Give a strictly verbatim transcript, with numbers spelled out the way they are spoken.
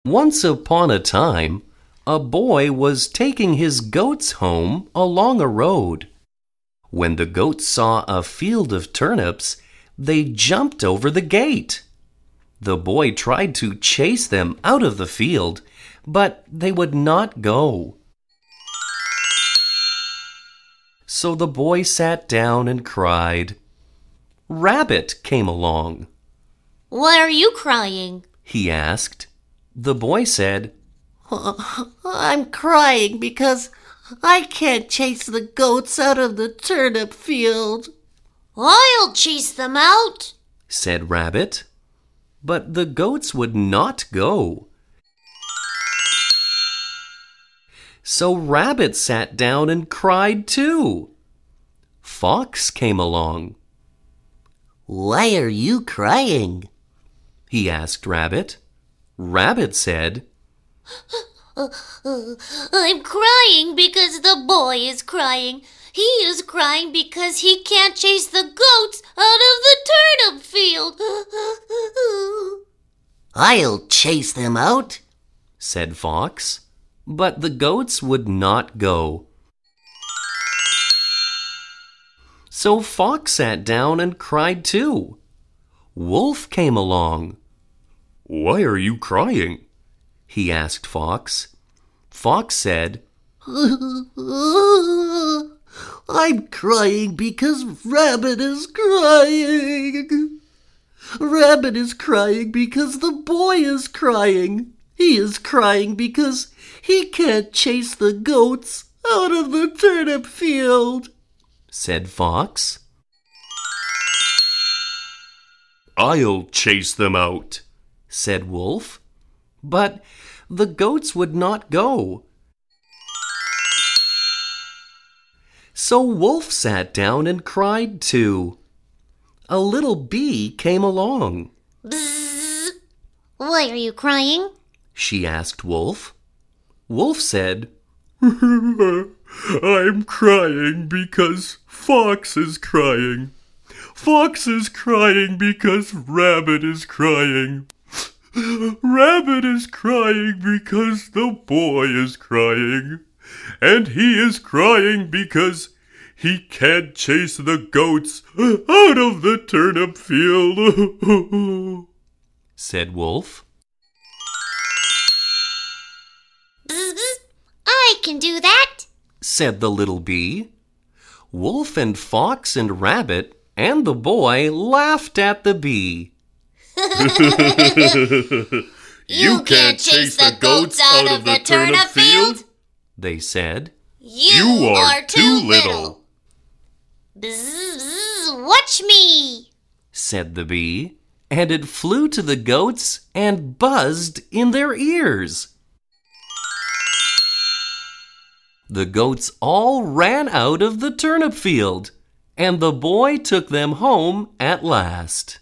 Once upon a time, a boy was taking his goats home along a road. When the goats saw a field of turnips, they jumped over the gate. The boy tried to chase them out of the field, but they would not go. So the boy sat down and cried. Rabbit came along. "Why are you crying?" he asked. The boy said, I'm crying because I can't chase the goats out of the turnip field. "I'll chase them out," said Rabbit. But the goats would not go. So Rabbit sat down and cried too. Fox came along. Why are you crying? he asked Rabbit. Rabbit said, "I'm crying because the boy is crying. He is crying because he can't chase the goats out of the turnip field." I'll chase them out, said Fox. But the goats would not go. So Fox sat down and cried too. Wolf came along. Why are you crying? he asked Fox. Fox said, I'm crying because Rabbit is crying. Rabbit is crying because the boy is crying. He is crying because he can't chase the goats out of the turnip field, said Fox. I'll chase them out, said Wolf. But the goats would not go. So Wolf sat down and cried too. A little bee came along. "Bzzz. Why are you crying?" she asked Wolf. Wolf said, I'm crying because Fox is crying. Fox is crying because Rabbit is crying. Rabbit is crying because the boy is crying. And he is crying because he can't chase the goats out of the turnip field, said Wolf. "Bzzz. I can do that," said the little bee. Wolf and Fox and Rabbit and the boy laughed at the bee. You can't chase the goats out of the turnip field, they said. You are too little. "Bzzz. Watch me," said the bee, and it flew to the goats and buzzed in their ears. The goats all ran out of the turnip field, and the boy took them home at last.